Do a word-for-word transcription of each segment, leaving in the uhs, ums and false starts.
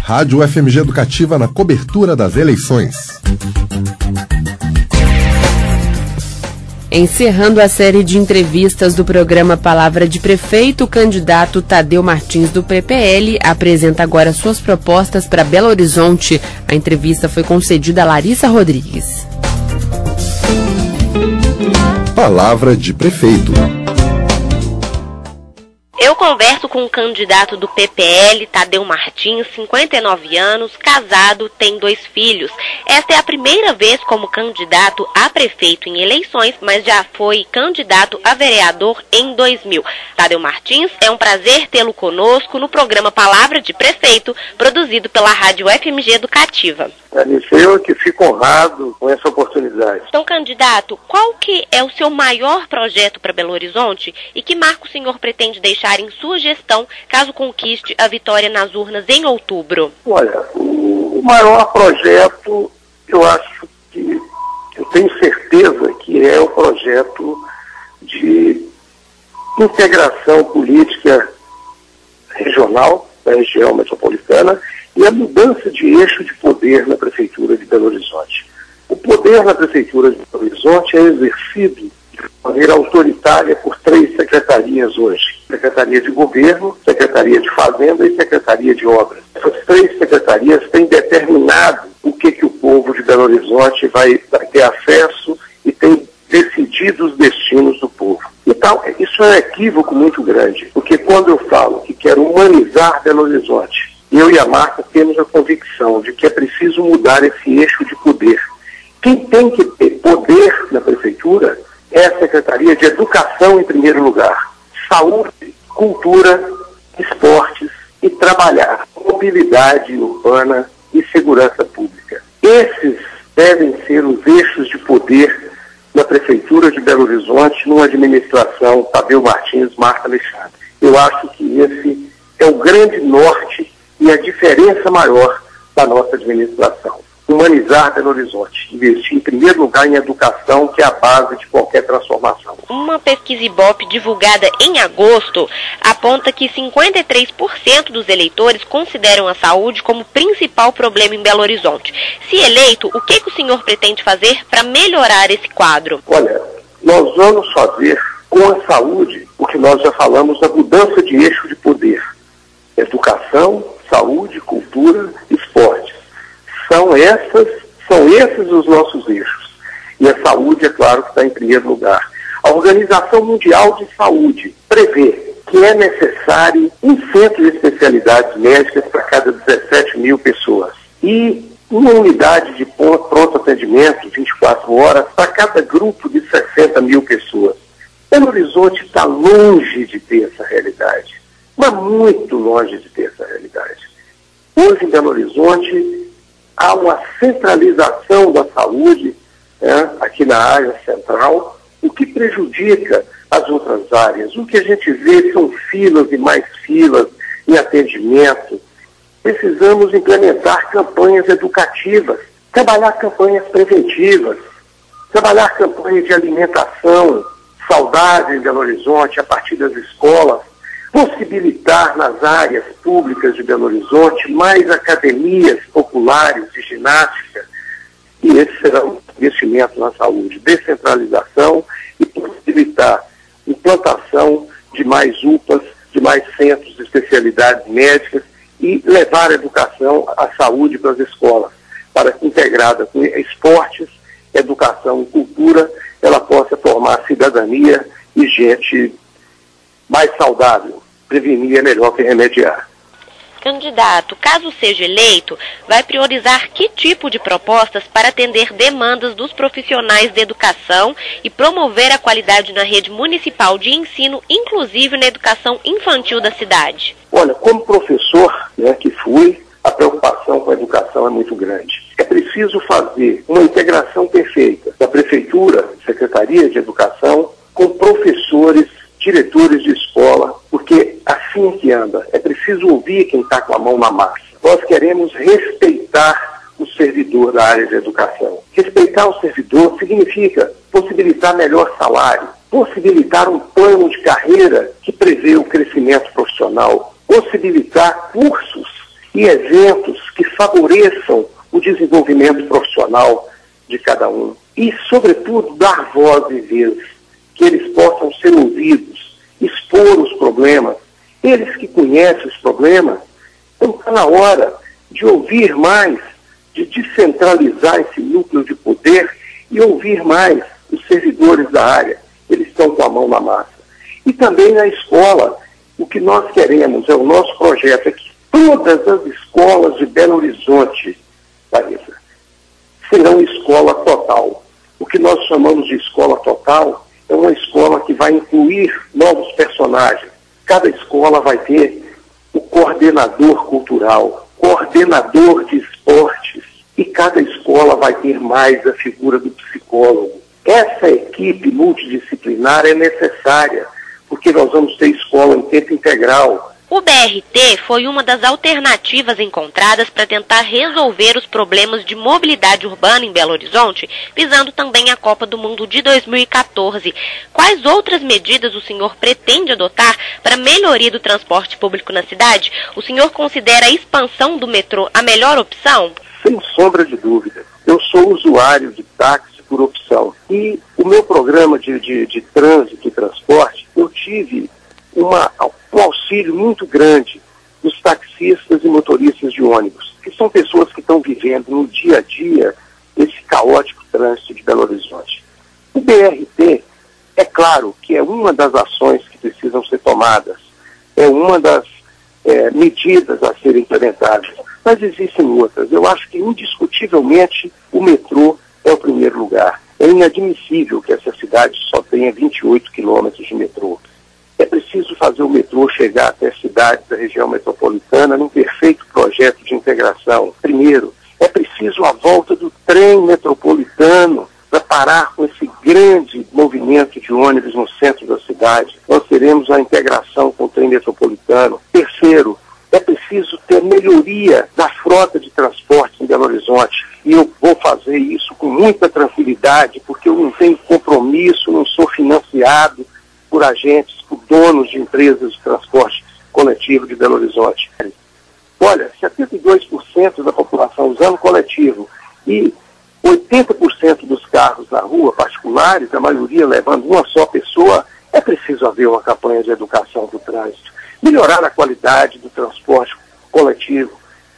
Rádio F M G Educativa na cobertura das eleições. Encerrando a série de entrevistas do programa Palavra de Prefeito, o candidato Tadeu Martins, do P P L, apresenta agora suas propostas para Belo Horizonte. A entrevista foi concedida a Larissa Rodrigues. Palavra de Prefeito. Eu converso com o candidato do P P L, Tadeu Martins, cinquenta e nove anos, casado, tem dois filhos. Esta é a primeira vez como candidato a prefeito em eleições, mas já foi candidato a vereador em dois mil. Tadeu Martins, é um prazer tê-lo conosco no programa Palavra de Prefeito, produzido pela Rádio F M G Educativa. Eu que fico honrado com essa oportunidade. Então, candidato, qual que é o seu maior projeto para Belo Horizonte e que marco o senhor pretende deixar em sua gestão, caso conquiste a vitória nas urnas em outubro? Olha, o maior projeto, eu acho que, eu tenho certeza que é o projeto de integração política regional da região metropolitana e a mudança de eixo de poder na Prefeitura de Belo Horizonte. O poder na Prefeitura de Belo Horizonte é exercido de maneira autoritária por três secretarias hoje. Secretaria de Governo, Secretaria de Fazenda e Secretaria de Obras. Essas três secretarias têm determinado o que, que o povo de Belo Horizonte vai, vai ter acesso e tem decidido os destinos do povo. Então, isso é um equívoco muito grande, porque quando eu falo que quero humanizar Belo Horizonte, eu e a Marta temos a convicção de que é preciso mudar esse eixo de poder. Quem tem que ter poder na Prefeitura é a Secretaria de Educação em primeiro lugar. Saúde, cultura, esportes e trabalhar, mobilidade urbana e segurança pública. Esses devem ser os eixos de poder da Prefeitura de Belo Horizonte numa administração Tadeu Martins, Marta Alexandre. Eu acho que esse é o grande norte e a diferença maior da nossa administração. Humanizar Belo Horizonte, investir em primeiro lugar em educação, que é a base de qualquer transformação. Uma pesquisa Ibope divulgada em agosto aponta que cinquenta e três por cento dos eleitores consideram a saúde como principal problema em Belo Horizonte. Se eleito, o que, que o senhor pretende fazer para melhorar esse quadro? Olha, nós vamos fazer com a saúde o que nós já falamos da mudança de eixo de poder. Educação, saúde, cultura, esportes. São essas, são esses os nossos eixos. E a saúde, é claro, que está em primeiro lugar. A Organização Mundial de Saúde prevê que é necessário um centro de especialidades médicas para cada dezessete mil pessoas. E uma unidade de pronto atendimento, vinte e quatro horas, para cada grupo de sessenta mil pessoas. Belo Horizonte está longe de ter essa realidade. Mas muito longe de ter essa realidade. Hoje, em Belo Horizonte, há uma centralização da saúde, né, aqui na área central, o que prejudica as outras áreas. O que a gente vê são filas e mais filas em atendimento. Precisamos implementar campanhas educativas, trabalhar campanhas preventivas, trabalhar campanhas de alimentação saudável em Belo Horizonte a partir das escolas, possibilitar nas áreas públicas de Belo Horizonte mais academias populares de ginástica, e esse será um investimento na saúde, descentralização e possibilitar implantação de mais U P As, de mais centros de especialidades médicas e levar a educação, a saúde para as escolas, para que integrada com esportes, educação e cultura, ela possa formar cidadania e gente mais saudável. Prevenir é melhor que remediar. Candidato, caso seja eleito, vai priorizar que tipo de propostas para atender demandas dos profissionais de educação e promover a qualidade na rede municipal de ensino, inclusive na educação infantil da cidade? Olha, como professor, né, que fui, a preocupação com a educação é muito grande. É preciso fazer uma integração perfeita da Prefeitura, Secretaria de Educação, com professores, diretores de escola, porque assim é que anda. É preciso ouvir quem está com a mão na massa. Nós queremos respeitar o servidor da área de educação. Respeitar o servidor significa possibilitar melhor salário, possibilitar um plano de carreira que prevê o crescimento profissional, possibilitar cursos e eventos que favoreçam o desenvolvimento profissional de cada um. E, sobretudo, dar voz e vez, que eles possam ser ouvidos, expor os problemas. Eles que conhecem os problemas, então está na hora de ouvir mais, de descentralizar esse núcleo de poder e ouvir mais os servidores da área. Eles estão com a mão na massa. E também na escola, o que nós queremos, é o nosso projeto, é que todas as escolas de Belo Horizonte, Larissa, serão escola total. O que nós chamamos de escola total é uma escola que vai incluir novos personagens. Cada escola vai ter o coordenador cultural, coordenador de esportes, e cada escola vai ter mais a figura do psicólogo. Essa equipe multidisciplinar é necessária, porque nós vamos ter escola em tempo integral. O B R T foi uma das alternativas encontradas para tentar resolver os problemas de mobilidade urbana em Belo Horizonte, visando também a Copa do Mundo de dois mil e quatorze. Quais outras medidas o senhor pretende adotar para a melhoria do transporte público na cidade? O senhor considera a expansão do metrô a melhor opção? Sem sombra de dúvida. Eu sou usuário de táxi por opção. E o meu programa de, de, de trânsito e transporte, eu tive uma, um auxílio muito grande dos taxistas e motoristas de ônibus, que são pessoas que estão vivendo no dia a dia esse caótico trânsito de Belo Horizonte. O B R T, é claro que é uma das ações que precisam ser tomadas, é uma das é, medidas a serem implementadas, mas existem outras. Eu acho que indiscutivelmente o metrô é o primeiro lugar. É inadmissível que essa cidade só tenha vinte e oito quilômetros de metrô. É preciso fazer o metrô chegar até cidades da região metropolitana num perfeito projeto de integração. Primeiro, é preciso a volta do trem metropolitano para parar com esse grande movimento de ônibus no centro da cidade. Nós teremos a integração com o trem metropolitano. Terceiro, é preciso ter melhoria da frota de transportes em Belo Horizonte. E eu vou fazer isso com muita tranquilidade, porque eu não tenho compromisso, não sou financiado por agentes, por donos de empresas de transporte coletivo de Belo Horizonte. Olha, setenta e dois por cento da população usando coletivo e oitenta por cento dos carros na rua particulares, a maioria levando uma só pessoa, é preciso haver uma campanha de educação do trânsito. Melhorar a qualidade do transporte coletivo,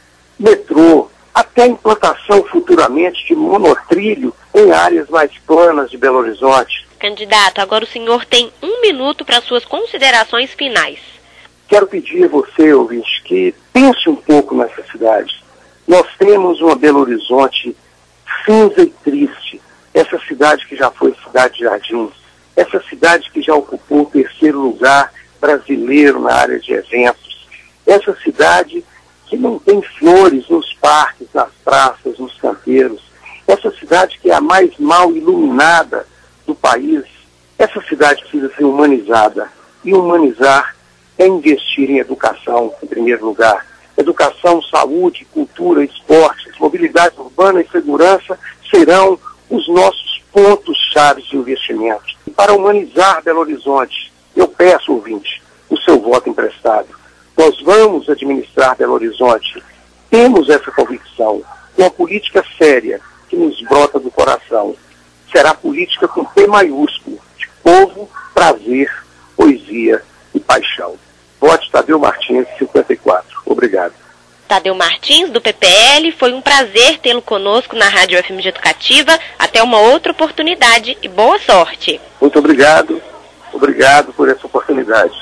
metrô, até a implantação futuramente de monotrilho em áreas mais planas de Belo Horizonte. Candidato, agora o senhor tem um minuto para suas considerações finais. Quero pedir a você, ouvinte, que pense um pouco nessa cidade. Nós temos uma Belo Horizonte cinza e triste. Essa cidade que já foi cidade de jardins. Essa cidade que já ocupou o terceiro lugar brasileiro na área de eventos. Essa cidade que não tem flores nos parques, nas praças, nos canteiros. Essa cidade que é a mais mal iluminada do país. Essa cidade precisa ser humanizada. E humanizar é investir em educação, em primeiro lugar. Educação, saúde, cultura, esportes, mobilidade urbana e segurança serão os nossos pontos-chave de investimento. E para humanizar Belo Horizonte, eu peço, ouvinte, o seu voto emprestado. Nós vamos administrar Belo Horizonte. Temos essa convicção. Uma política séria que nos brota do coração. Será política com P maiúsculo, de povo, prazer, poesia e paixão. Vote Tadeu Martins, cinquenta e quatro. Obrigado. Tadeu Martins, do P P L, foi um prazer tê-lo conosco na Rádio F M G Educativa. Até uma outra oportunidade e boa sorte. Muito obrigado. Obrigado por essa oportunidade.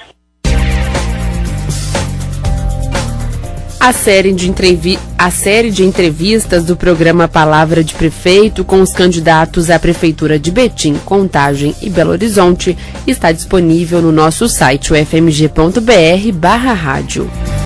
A série, de entrevi... a série de entrevistas do programa Palavra de Prefeito com os candidatos à Prefeitura de Betim, Contagem e Belo Horizonte está disponível no nosso site, o f m g ponto b r barra rádio.